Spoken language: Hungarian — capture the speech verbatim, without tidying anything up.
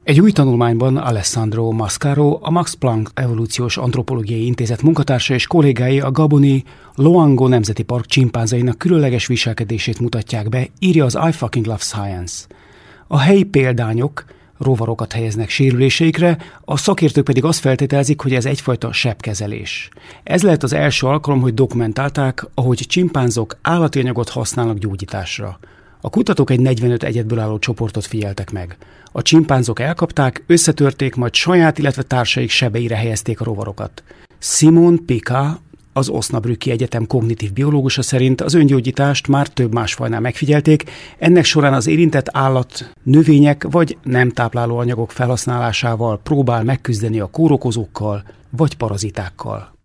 Egy új tanulmányban Alessandro Mascaro, a Max Planck Evolúciós Antropológiai Intézet munkatársa és kollégái a gaboni Loango Nemzeti Park csimpánzainak különleges viselkedését mutatják be, írja az I Fucking Love Science. A helyi példányok rovarokat helyeznek sérüléseikre, a szakértők pedig azt feltételezik, hogy ez egyfajta sebkezelés. Ez lehet az első alkalom, hogy dokumentálták, ahogy csimpánzok állati anyagot használnak gyógyításra. A kutatók egy negyvenöt egyedből álló csoportot figyeltek meg. A csimpánzok elkapták, összetörték, majd saját, illetve társaik sebeire helyezték a rovarokat. Simon Pika, az Osnabrücki Egyetem kognitív biológusa szerint az öngyógyítást már több más fajnál megfigyelték, ennek során az érintett állat növények vagy nem tápláló anyagok felhasználásával próbál megküzdeni a kórokozókkal vagy parazitákkal.